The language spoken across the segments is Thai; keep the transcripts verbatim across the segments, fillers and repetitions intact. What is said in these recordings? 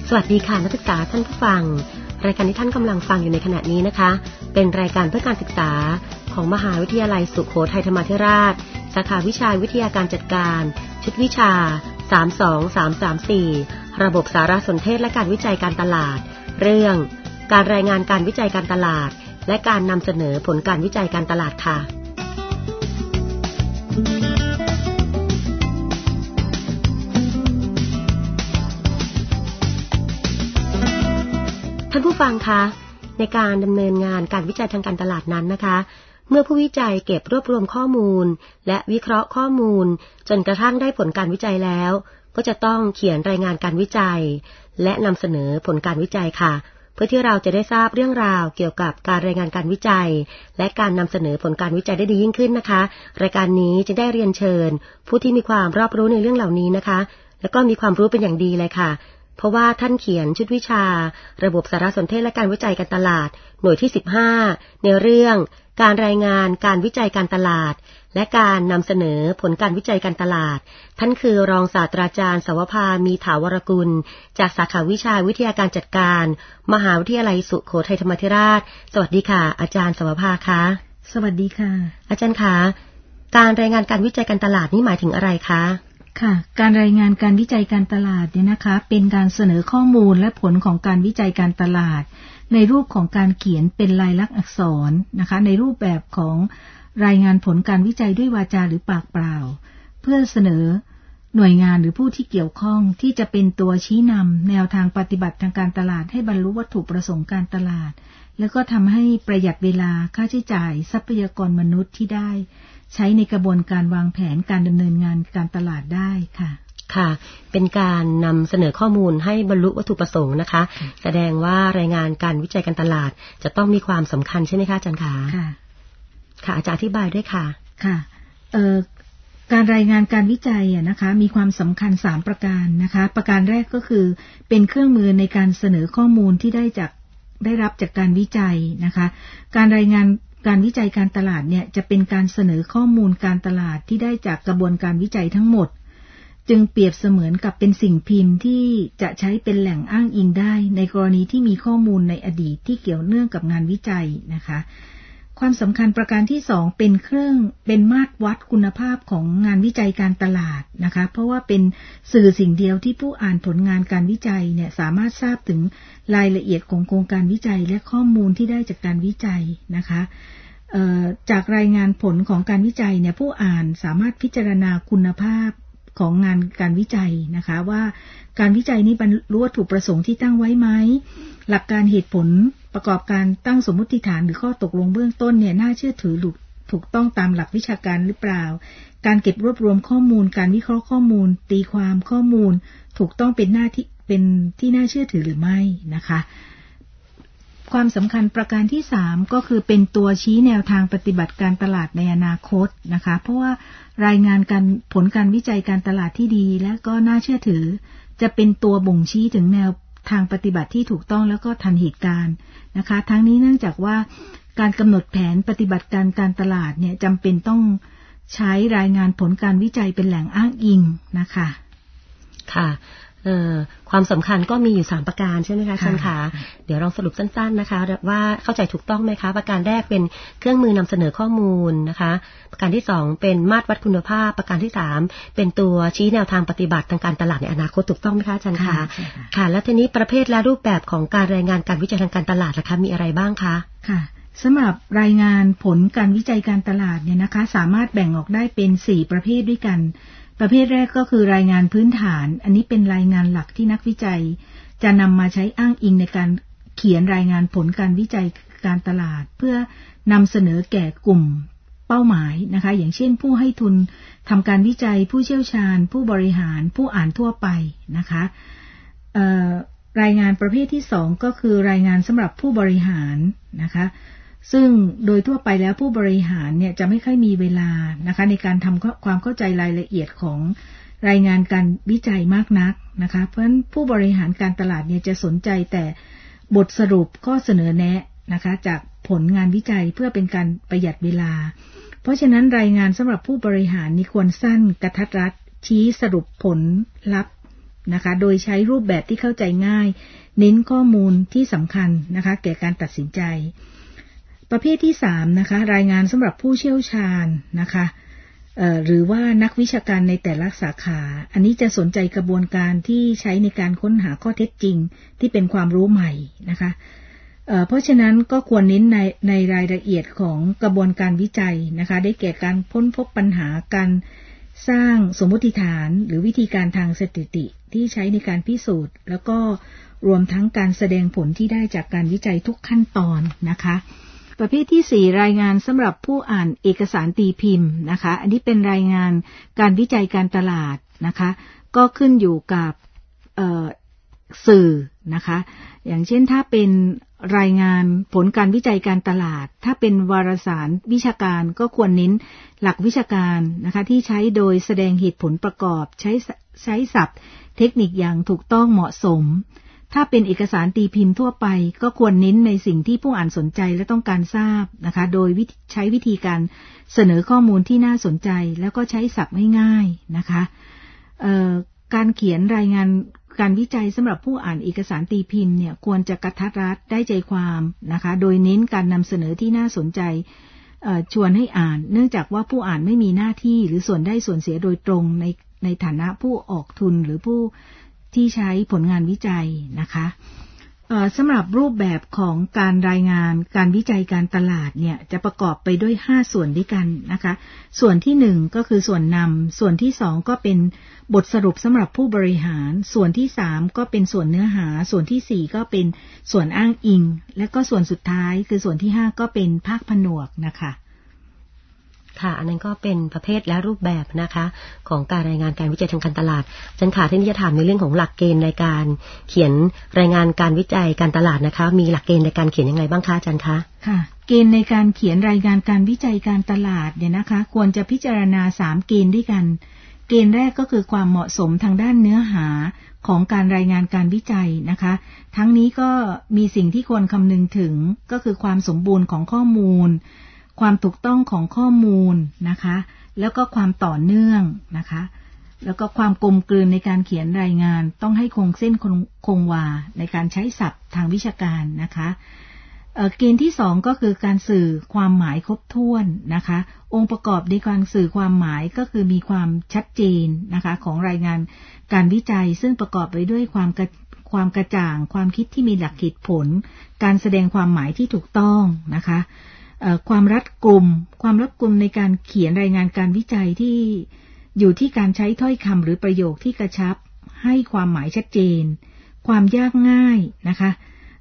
สวัสดีค่ะนักศึกษาท่านผู้ฟังรายการที่ท่านกำลังฟังอยู่ในขณะนี้นะคะเป็นรายการเพื่อการศึกษาของมหาวิทยาลัยสุโขทัยธรรมาธิราชสาขาวิชาวิทยาการจัดการชุดวิชาสาม สอง สาม สาม สี่ระบบสารสนเทศและการวิจัยการตลาดเรื่องการรายงานการวิจัยการตลาดและการนำเสนอผลการวิจัยการตลาดค่ะท่านผู้ฟังคะในการดำเนินงานการวิจัยทางการตลาดนั้นนะคะเมื่อผู้วิจัยเก็บรวบรวมข้อมูลและวิเคราะห์ข้อมูลจนกระทั่งได้ผลการวิจัยแล้วก็จะต้องเขียนรายงานการวิจัยและนำเสนอผลการวิจัยค่ะเพื่อที่เราจะได้ทราบเรื่องราวเกี่ยวกับการรายงานการวิจัยและการนำเสนอผลการวิจัยได้ดียิ่งขึ้นนะคะรายการนี้จะได้เรียนเชิญผู้ที่มีความรอบรู้ในเรื่องเหล่านี้นะคะและก็มีความรู้เป็นอย่างดีเลยค่ะเพราะว่าท่านเขียนชุดวิชาระบบสารสนเทศและการวิจัยการตลาดหน่วยที่สิบห้าในเรื่องการรายงานการวิจัยการตลาดและการนำเสนอผลการวิจัยการตลาดท่านคือรองศาสตราจารย์สวภามีถาวรกุลจากสาขาวิชาวิทยาการจัดการมหาวิทยาลัยสุโขทัยธรรมาธิราชสวัสดีค่ะอาจารย์สวภาคะสวัสดีค่ะอาจารย์คะการรายงานการวิจัยการตลาดนี่หมายถึงอะไรคะค่ะการรายงานการวิจัยการตลาดเนี่ยนะคะเป็นการเสนอข้อมูลและผลของการวิจัยการตลาดในรูปของการเขียนเป็นลายลักษณ์อักษรนะคะในรูปแบบของรายงานผลการวิจัยด้วยวาจาหรือปากเปล่าเพื่อเสนอหน่วยงานหรือผู้ที่เกี่ยวข้องที่จะเป็นตัวชี้นำแนวทางปฏิบัติทางการตลาดให้บรรลุวัตถุประสงค์การตลาดแล้วก็ทำให้ประหยัดเวลาค่าใช้จ่ายทรัพยากรมนุษย์ที่ได้ใช้ในกระบวนการวางแผนการดำเนินงานการตลาดได้ค่ะค่ะเป็นการนำเสนอข้อมูลให้บรรลุวัตถุประสงค์นะคะแสดงว่ารายงานการวิจัยการตลาดจะต้องมีความสำคัญใช่ไหมคะอาจารย์คะค่ะค่ะอาจารย์อธิบายด้วยค่ะค่ะเอ่อการรายงานการวิจัยอ่ะนะคะมีความสำคัญสามประการนะคะประการแรกก็คือเป็นเครื่องมือในการเสนอข้อมูลที่ได้จากได้รับจากการวิจัยนะคะการรายงานการวิจัยการตลาดเนี่ยจะเป็นการเสนอข้อมูลการตลาดที่ได้จากกระบวนการวิจัยทั้งหมดจึงเปรียบเสมือนกับเป็นสิ่งพิมพ์ที่จะใช้เป็นแหล่งอ้างอิงได้ในกรณีที่มีข้อมูลในอดีตที่เกี่ยวเนื่องกับงานวิจัยนะคะความสำคัญประการที่สองเป็นเครื่องเป็นมาตรวัดคุณภาพของงานวิจัยการตลาดนะคะเพราะว่าเป็นสื่อสิ่งเดียวที่ผู้อ่านผลงานการวิจัยเนี่ยสามารถทราบถึงรายละเอียดของโครงการวิจัยและข้อมูลที่ได้จากการวิจัยนะคะจากรายงานผลของการวิจัยเนี่ยผู้อ่านสามารถพิจารณาคุณภาพของงานการวิจัยนะคะว่าการวิจัยนี้บรรลุวัตถุประสงค์ที่ตั้งไว้ไหมหลักการเหตุผลประกอบการตั้งสมมติฐานหรือข้อตกลงเบื้องต้นเนี่ยน่าเชื่อถือหรือถูกต้องตามหลักวิชาการหรือเปล่าการเก็บรวบรวมข้อมูลการวิเคราะห์ข้อมูลตีความข้อมูลถูกต้องเป็นหน้าที่เป็นที่น่าเชื่อถือหรือไม่นะคะความสำคัญประการที่สามก็คือเป็นตัวชี้แนวทางปฏิบัติการตลาดในอนาคตนะคะเพราะว่ารายงานการผลการวิจัยการตลาดที่ดีและก็น่าเชื่อถือจะเป็นตัวบ่งชี้ถึงแนวทางปฏิบัติที่ถูกต้องแล้วก็ทันเหตุการณ์นะคะทั้งนี้เนื่องจากว่าการกำหนดแผนปฏิบัติการการตลาดเนี่ยจำเป็นต้องใช้รายงานผลการวิจัยเป็นแหล่งอ้างอิงนะคะค่ะความสำคัญก็มีอยู่สามประการใช่ไหมคะอาจารย์คะเดี๋ยวลองสรุปสั้นๆนะคะว่าเข้าใจถูกต้องไหมคะประการแรกเป็นเครื่องมือนำเสนอข้อมูลนะคะประการที่สองเป็นมาตรวัดคุณภาพประการที่สามเป็นตัวชี้แนวทางปฏิบัติทางการตลาดในอนาคตถูกต้องไหมคะอาจารย์คะค่ะแล้วทีนี้ประเภทและรูปแบบของการรายงานการวิจัยทางการตลาดนะคะมีอะไรบ้างคะค่ะสำหรับรายงานผลการวิจัยการตลาดเนี่ยนะคะสามารถแบ่งออกได้เป็นสี่ประเภทด้วยกันประเภทแรกก็คือรายงานพื้นฐานอันนี้เป็นรายงานหลักที่นักวิจัยจะนำมาใช้อ้างอิงในการเขียนรายงานผลการวิจัยการตลาดเพื่อนำเสนอแก่กลุ่มเป้าหมายนะคะอย่างเช่นผู้ให้ทุนทำการวิจัยผู้เชี่ยวชาญผู้บริหารผู้อ่านทั่วไปนะคะรายงานประเภทที่สองก็คือรายงานสำหรับผู้บริหารนะคะซึ่งโดยทั่วไปแล้วผู้บริหารเนี่ยจะไม่ค่อยมีเวลานะคะในการทำความเข้าใจรายละเอียดของรายงานการวิจัยมากนักนะคะเพราะฉะนั้นผู้บริหารการตลาดเนี่ยจะสนใจแต่บทสรุปข้อเสนอแนะนะคะจากผลงานวิจัยเพื่อเป็นการประหยัดเวลาเพราะฉะนั้นรายงานสำหรับผู้บริหารนี่ควรสั้นกระทัดรัดชี้สรุปผลลัพธ์นะคะโดยใช้รูปแบบที่เข้าใจง่ายเน้นข้อมูลที่สำคัญนะคะแก่การตัดสินใจประเภทที่สามนะคะรายงานสำหรับผู้เชี่ยวชาญนะคะหรือว่านักวิชาการในแต่ละสาขาอันนี้จะสนใจกระบวนการที่ใช้ในการค้นหาข้อเท็จจริงที่เป็นความรู้ใหม่นะคะเอ่อเพราะฉะนั้นก็ควรเน้นในในรายละเอียดของกระบวนการวิจัยนะคะได้แก่การค้นพบปัญหาการสร้างสมมติฐานหรือวิธีการทางสถิติที่ใช้ในการพิสูจน์แล้วก็รวมทั้งการแสดงผลที่ได้จากการวิจัยทุกขั้นตอนนะคะประเภทที่สี่รายงานสำหรับผู้อ่านเอกสารตีพิมพ์นะคะอันนี้เป็นรายงานการวิจัยการตลาดนะคะก็ขึ้นอยู่กับเอ่อสื่อนะคะอย่างเช่นถ้าเป็นรายงานผลการวิจัยการตลาดถ้าเป็นวารสารวิชาการก็ควรเน้นหลักวิชาการนะคะที่ใช้โดยแสดงเหตุผลประกอบใช้ใช้ศัพท์เทคนิคอย่างถูกต้องเหมาะสมถ้าเป็นเอกสารตีพิมพ์ทั่วไปก็ควรเน้นในสิ่งที่ผู้อ่านสนใจและต้องการทราบนะคะโดยใช้วิธีการเสนอข้อมูลที่น่าสนใจแล้วก็ใช้ศัพท์ง่ายๆนะคะเอ่อการเขียนรายงานการวิจัยสำหรับผู้อ่านเอกสารตีพิมพ์เนี่ยควรจะกระทัดรัดได้ใจความนะคะโดยเน้นการนำเสนอที่น่าสนใจชวนให้อ่านเนื่องจากว่าผู้อ่านไม่มีหน้าที่หรือส่วนได้ส่วนเสียโดยตรงในในฐานะผู้ออกทุนหรือผู้ที่ใช้ผลงานวิจัยนะคะสำหรับรูปแบบของการรายงานการวิจัยการตลาดเนี่ยจะประกอบไปด้วยห้าส่วนด้วยกันนะคะส่วนที่หนึ่งก็คือส่วนนำส่วนที่สองก็เป็นบทสรุปสำหรับผู้บริหารส่วนที่สามก็เป็นส่วนเนื้อหาส่วนที่สี่ก็เป็นส่วนอ้างอิงและก็ส่วนสุดท้ายคือส่วนที่ห้าก็เป็นภาคผนวกนะคะค่ะอันนั้นก็เป็นประเภทและรูปแบบนะคะของการรายงานการวิจัยทางการตลาดอาจารย์ค่ะที่นี่จะถามในเรื่องของหลักเกณฑ์ในการเขียนรายงานการวิจัยการตลาดนะคะมีหลักเกณฑ์ในการเขียนยังไงบ้างคะอาจารย์คะค่ะเกณฑ์ในการเขียนรายงานการวิจัยการตลาดเนี่ยนะคะควรจะพิจารณาสามเกณฑ์ด้วยกันเกณฑ์แรกก็คือความเหมาะสมทางด้านเนื้อหาของการรายงานการวิจัยนะคะทั้งนี้ก็มีสิ่งที่ควรคำนึงถึงก็คือความสมบูรณ์ของข้อมูลความถูกต้องของข้อมูลนะคะแล้วก็ความต่อเนื่องนะคะแล้วก็ความกลมกลืนในการเขียนรายงานต้องให้คงเส้นคงวาในการใช้ศัพท์ทางวิชาการนะคะเอ่อเกณฑ์ที่สองก็คือการสื่อความหมายครบถ้วนนะคะองค์ประกอบในการสื่อความหมายก็คือมีความชัดเจนนะคะของรายงานการวิจัยซึ่งประกอบไปด้วยความกระความกระจ่างความคิดที่มีหลักเหตุผลการแสดงความหมายที่ถูกต้องนะคะความรัดกุมความรัดกุมในการเขียนรายงานการวิจัยที่อยู่ที่การใช้ถ้อยคำหรือประโยคที่กระชับให้ความหมายชัดเจนความยากง่ายนะคะ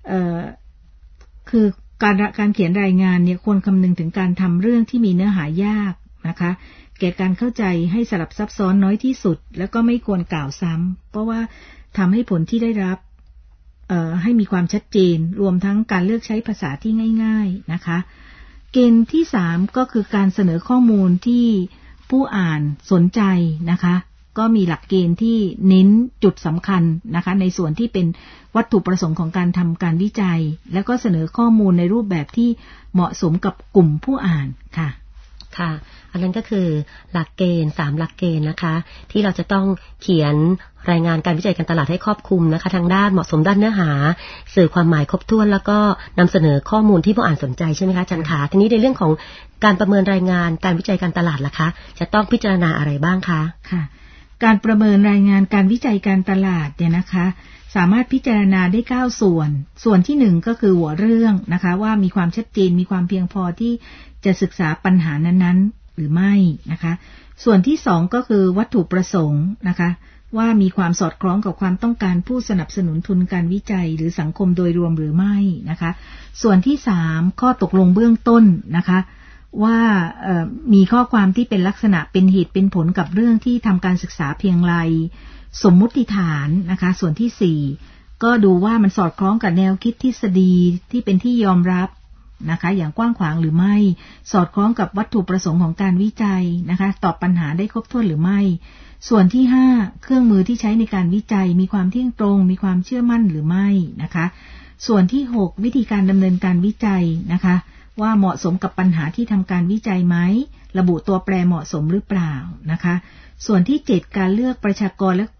คือการการเขียนรายงานเนี่ยควรคำนึงถึงการทำเรื่องที่มีเนื้อหายากนะคะแก่การเข้าใจให้สลับซับซ้อนน้อยที่สุดแล้วก็ไม่ควรกล่าวซ้ำเพราะว่าทำให้ผลที่ได้รับให้มีความชัดเจนรวมทั้งการเลือกใช้ภาษาที่ง่ายๆนะคะเกณฑ์ที่สามก็คือการเสนอข้อมูลที่ผู้อ่านสนใจนะคะก็มีหลักเกณฑ์ที่เน้นจุดสำคัญนะคะในส่วนที่เป็นวัตถุประสงค์ของการทำการวิจัยแล้วก็เสนอข้อมูลในรูปแบบที่เหมาะสมกับกลุ่มผู้อ่านค่ะค่ะอันนั้นก็คือหลักเกณฑ์สามหลักเกณฑ์นะคะที่เราจะต้องเขียนรายงานการวิจัยการตลาดให้ครอบคลุมนะคะทางด้านเหมาะสมด้านเนื้อหาสื่อความหมายครบถ้วนแล้วก็นำเสนอข้อมูลที่ผู้อ่านสนใจใช่ไหมคะอาจารย์คะทีนี้ในเรื่องของการประเมินรายงานการวิจัยการตลาดล่ะคะจะต้องพิจารณาอะไรบ้างคะค่ะการประเมินรายงานการวิจัยการตลาดเนี่ยนะคะสามารถพิจารณาได้เก้าส่วนส่วนที่หนึ่งก็คือหัวเรื่องนะคะว่ามีความชัดเจนมีความเพียงพอที่จะศึกษาปัญหานั้นๆหรือไม่นะคะส่วนที่สองก็คือวัตถุประสงค์นะคะว่ามีความสอดคล้องกับความต้องการผู้สนับสนุนทุนการวิจัยหรือสังคมโดยรวมหรือไม่นะคะส่วนที่สามข้อตกลงเบื้องต้นนะคะว่ามีข้อความที่เป็นลักษณะเป็นเหตุเป็นผลกับเรื่องที่ทำการศึกษาเพียงไรสมมุติฐานนะคะส่วนที่สี่ก็ดูว่ามันสอดคล้องกับแนวคิดทฤษฎีที่เป็นที่ยอมรับนะคะอย่างกว้างขวางหรือไม่สอดคล้องกับวัตถุประสงค์ของการวิจัยนะคะตอบปัญหาได้ครบถ้วนหรือไม่ส่วนที่ห้าเครื่องมือที่ใช้ในการวิจัยมีความเที่ยงตรงมีความเชื่อมั่นหรือไม่นะคะส่วนที่หกวิธีการดำเนินการวิจัยนะคะว่าเหมาะสมกับปัญหาที่ทำการวิจัยไหมระบุตัวแปรเหมาะสมหรือเปล่านะคะส่วนที่เจ็ดการเลือกประชากรและ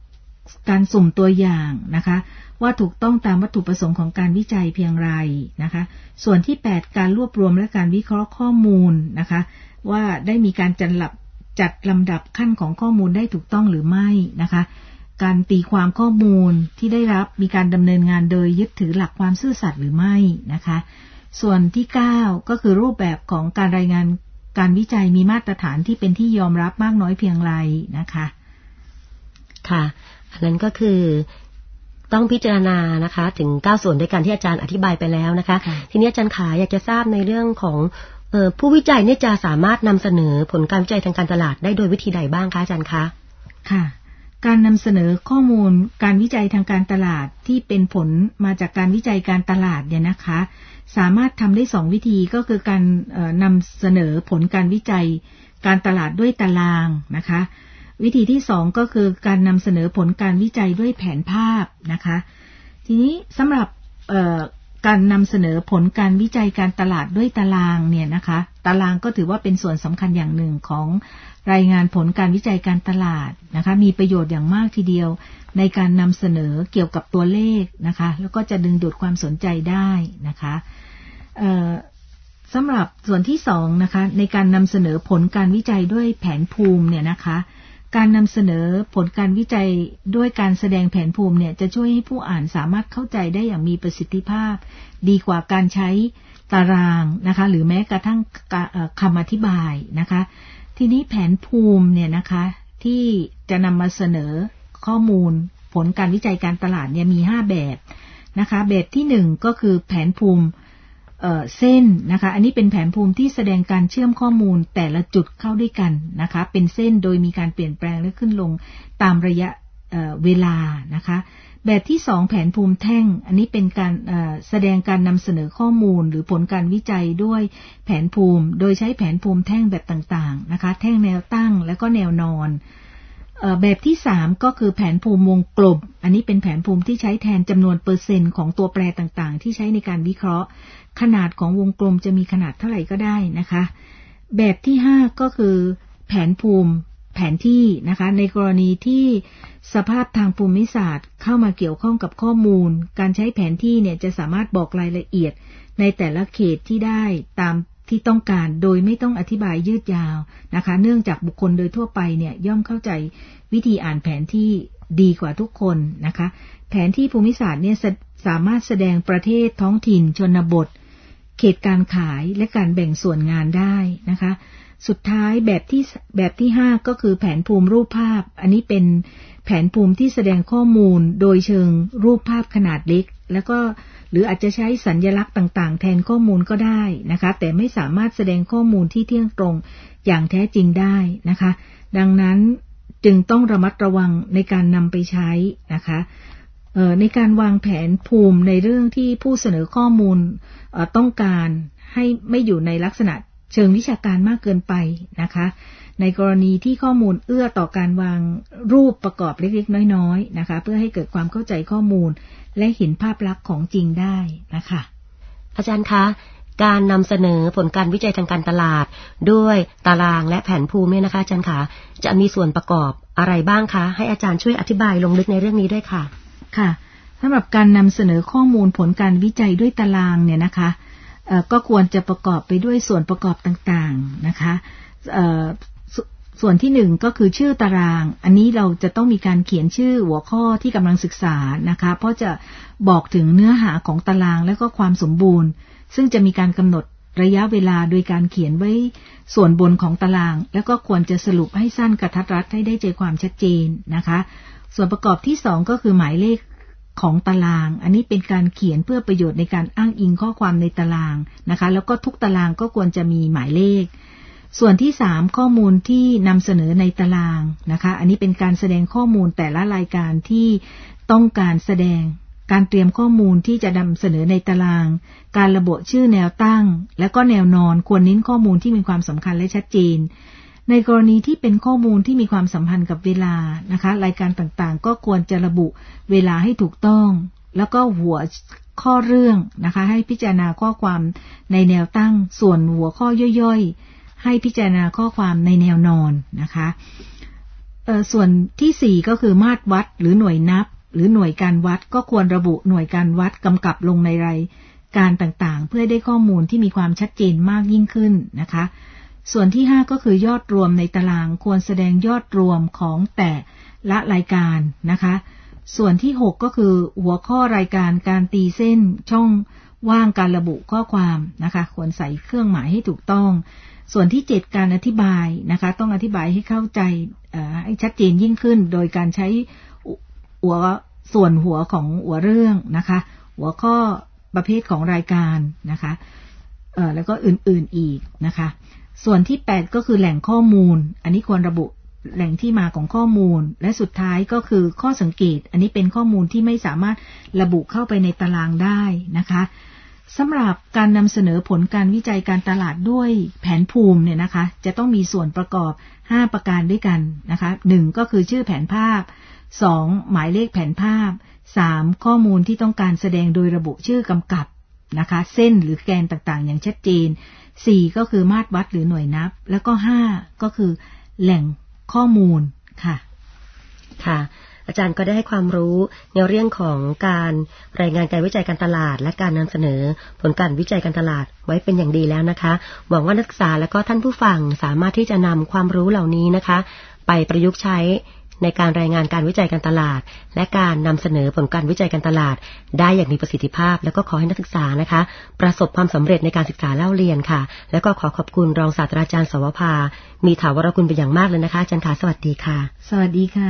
การสุ่มตัวอย่างนะคะว่าถูกต้องตามวัตถุประสงค์ของการวิจัยเพียงไรนะคะส่วนที่แปดการรวบรวมและการวิเคราะห์ข้อมูลนะคะว่าได้มีการจัดลำจัดลำดับขั้นของข้อมูลได้ถูกต้องหรือไม่นะคะการตีความข้อมูลที่ได้รับมีการดำเนินงานโดยยึดถือหลักความซื่อสัตย์หรือไม่นะคะส่วนที่เก้าก็คือรูปแบบของการรายงานการวิจัยมีมาตรฐานที่เป็นที่ยอมรับมากน้อยเพียงไรนะคะค่ะอันนั้นก็คือต้องพิจารณานะคะถึงเก้าส่วนด้วยกันที่อาจารย์อธิบายไปแล้วนะคะทีนี้อาจารย์ขาอยากจะทราบในเรื่องของเอ่อผู้วิจัยเนี่ยจะสามารถนำเสนอผลการวิจัยทางการตลาดได้โดยวิธีใดบ้างคะอาจารย์คะค่ะการนำเสนอข้อมูลการวิจัยทางการตลาดที่เป็นผลมาจากการวิจัยการตลาดเนี่ยนะคะสามารถทำได้สองวิธีก็คือการนำเสนอผลการวิจัยการตลาดด้วยตารางนะคะวิธีที่สองก็คือการนำเสนอผลการวิจัยด้วยแผนภาพนะคะทีนี้สำหรับการนำเสนอผลการวิจัยการตลาดด้วยตารางเนี่ยนะคะตารางก็ถือว่าเป็นส่วนสำคัญอย่างหนึ่งของรายงานผลการวิจัยการตลาดนะคะมีประโยชน์อย่างมากทีเดียวในการนำเสนอเกี่ยวกับตัวเลขนะคะแล้วก็จะดึงดูดความสนใจได้นะคะสำหรับส่วนที่สองนะคะในการนำเสนอผลการวิจัยด้วยแผนภูมิเนี่ยนะคะการนำเสนอผลการวิจัยด้วยการแสดงแผนภูมิเนี่ยจะช่วยให้ผู้อ่านสามารถเข้าใจได้อย่างมีประสิทธิภาพดีกว่าการใช้ตารางนะคะหรือแม้กระทั่งคำอธิบายนะคะทีนี้แผนภูมิเนี่ยนะคะที่จะนำมาเสนอข้อมูลผลการวิจัยการตลาดเนี่ยมีห้าแบบนะคะแบบที่หนึ่งก็คือแผนภูมิเอ่อเส้นนะคะอันนี้เป็นแผนภูมิที่แสดงการเชื่อมข้อมูลแต่ละจุดเข้าด้วยกันนะคะเป็นเส้นโดยมีการเปลี่ยนแปลงและขึ้นลงตามระยะเอ่อเวลานะคะแบบที่สองแผนภูมิแท่งอันนี้เป็นการเอ่อแสดงการนำเสนอข้อมูลหรือผลการวิจัยด้วยแผนภูมิโดยใช้แผนภูมิแท่งแบบต่างๆนะคะแท่งแนวตั้งและก็แนวนอนเอ่อแบบที่สามก็คือแผนภูมิวงกลมอันนี้เป็นแผนภูมิที่ใช้แทนจำนวนเปอร์เซ็นต์ของตัวแปรต่างๆที่ใช้ในการวิเคราะห์ขนาดของวงกลมจะมีขนาดเท่าไหร่ก็ได้นะคะแบบที่ห้าก็คือแผนภูมิแผนที่นะคะในกรณีที่สภาพทางภูมิศาสตร์เข้ามาเกี่ยวข้องกับข้อมูลการใช้แผนที่เนี่ยจะสามารถบอกรายละเอียดในแต่ละเขตที่ได้ตามที่ต้องการโดยไม่ต้องอธิบายยืดยาวนะคะเนื่องจากบุคคลโดยทั่วไปเนี่ยย่อมเข้าใจวิธีอ่านแผนที่ดีกว่าทุกคนนะคะแผนที่ภูมิศาสตร์เนี่ยสามารถแสดงประเทศท้องถิ่นชนบทเขตการขายและการแบ่งส่วนงานได้นะคะสุดท้ายแบบที่แบบที่ห้าก็คือแผนภูมิรูปภาพอันนี้เป็นแผนภูมิที่แสดงข้อมูลโดยเชิงรูปภาพขนาดเล็กแล้วก็หรืออาจจะใช้สัญลักษณ์ต่างๆแทนข้อมูลก็ได้นะคะแต่ไม่สามารถแสดงข้อมูลที่เที่ยงตรงอย่างแท้จริงได้นะคะดังนั้นจึงต้องระมัดระวังในการนำไปใช้นะคะในการวางแผนภูมิในเรื่องที่ผู้เสนอข้อมูลต้องการให้ไม่อยู่ในลักษณะเชิงวิชาการมากเกินไปนะคะในกรณีที่ข้อมูลเอื้อต่อการวางรูปประกอบเล็กๆน้อยๆนะคะเพื่อให้เกิดความเข้าใจข้อมูลและเห็นภาพลักษณ์ของจริงได้นะคะอาจารย์คะการนำเสนอผลการวิจัยทางการตลาดด้วยตารางและแผนภูมิเนี่ยนะคะอาจารย์คะจะมีส่วนประกอบอะไรบ้างคะให้อาจารย์ช่วยอธิบายลงลึกในเรื่องนี้ด้วยค่ะค่ะสำหรับการนำเสนอข้อมูลผลการวิจัยด้วยตารางเนี่ยนะคะก็ควรจะประกอบไปด้วยส่วนประกอบต่างๆนะคะส่วนที่หนึ่งก็คือชื่อตารางอันนี้เราจะต้องมีการเขียนชื่อหัวข้อที่กำลังศึกษานะคะเพราะจะบอกถึงเนื้อหาของตารางและก็ความสมบูรณ์ซึ่งจะมีการกำหนดระยะเวลาโดยการเขียนไว้ส่วนบนของตารางแล้วก็ควรจะสรุปให้สั้นกระทัดรัดให้ได้ใจความชัดเจนนะคะส่วนประกอบที่สองก็คือหมายเลขของตารางอันนี้เป็นการเขียนเพื่อประโยชน์ในการอ้างอิงข้อความในตารางนะคะแล้วก็ทุกตารางก็ควรจะมีหมายเลขส่วนที่สามข้อมูลที่นำเสนอในตารางนะคะอันนี้เป็นการแสดงข้อมูลแต่ละรายการที่ต้องการแสดงการเตรียมข้อมูลที่จะนำเสนอในตารางการระบุชื่อแนวตั้งและก็แนวนอนควรเน้นข้อมูลที่มีความสำคัญและชัดเจนในกรณีที่เป็นข้อมูลที่มีความสัมพันธ์กับเวลานะคะรายการต่างๆก็ควรจะระบุเวลาให้ถูกต้องแล้วก็หัวข้อเรื่องนะคะให้พิจารณาข้อความในแนวตั้งส่วนหัวข้อย่อยๆให้พิจารณาข้อความในแนวนอนนะคะเอ่อส่วนที่สี่ก็คือมาตรวัดหรือหน่วยนับหรือหน่วยการวัดก็ควรระบุหน่วยการวัดกำกับลงในรายการต่างๆเพื่อได้ข้อมูลที่มีความชัดเจนมากยิ่งขึ้นนะคะส่วนที่ห้าก็คือยอดรวมในตารางควรแสดงยอดรวมของแต่ละรายการนะคะส่วนที่หกก็คือหัวข้อรายการการตีเส้นช่องว่างการระบุข้อความนะคะควรใส่เครื่องหมายให้ถูกต้องส่วนที่เจ็ดการอธิบายนะคะต้องอธิบายให้เข้าใจให้ชัดเจนยิ่งขึ้นโดยการใช้หัวส่วนหัวของหัวเรื่องนะคะหัวข้อประเภทของรายการนะคะเอ่อแล้วก็อื่นๆอีกนะคะส่วนที่แปดก็คือแหล่งข้อมูลอันนี้ควรระบุแหล่งที่มาของข้อมูลและสุดท้ายก็คือข้อสังเกตอันนี้เป็นข้อมูลที่ไม่สามารถระบุเข้าไปในตารางได้นะคะสำหรับการนำเสนอผลการวิจัยการตลาดด้วยแผนภูมิเนี่ยนะคะจะต้องมีส่วนประกอบห้าประการด้วยกันนะคะหนึ่งก็คือชื่อแผนภาพสองหมายเลขแผนภาพสามข้อมูลที่ต้องการแสดงโดยระบุชื่อกำกับนะคะเส้นหรือแกนต่างๆอย่างชัดเจนสี่ก็คือมาตรวัดหรือหน่วยนับแล้วก็ห้าก็คือแหล่งข้อมูลค่ะค่ะอาจารย์ก็ได้ให้ความรู้ในเรื่องของการรายงานการวิจัยการตลาดและการนำเสนอผลการวิจัยการตลาดไว้เป็นอย่างดีแล้วนะคะหวังว่านักศึกษาและก็ท่านผู้ฟังสามารถที่จะนำความรู้เหล่านี้นะคะไปประยุกต์ใช้ในการรายงานการวิจัยการตลาดและการนำเสนอผลการวิจัยการตลาดได้อย่างมีประสิทธิภาพแล้วก็ขอให้นักศึกษานะคะประสบความสำเร็จในการศึกษาเล่าเรียนค่ะแล้วก็ขอขอบคุณรองศาสตราจารย์สวภามีถาวรคุณเป็นอย่างมากเลยนะคะอาจารย์ค่ะสวัสดีค่ะสวัสดีค่ะ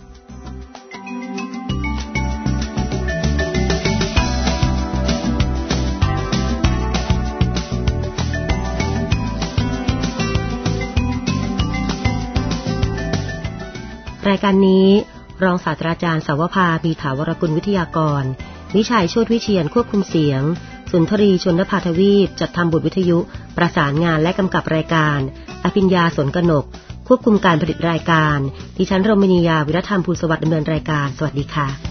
รายการนี้รองศาสตราจารย์สวภามีถาวรกุลวิทยากรวิชัยโชติวิเชียรควบคุมเสียงสุนทรีชนภาทวีปจัดทำบุตรวิทยุประสานงานและกำกับรายการอภิญญาสนกนกควบคุมการผลิตรายการดิฉันรมินียาวิรธรรมภูลสวัสดิ์ดำเนินรายการสวัสดีค่ะ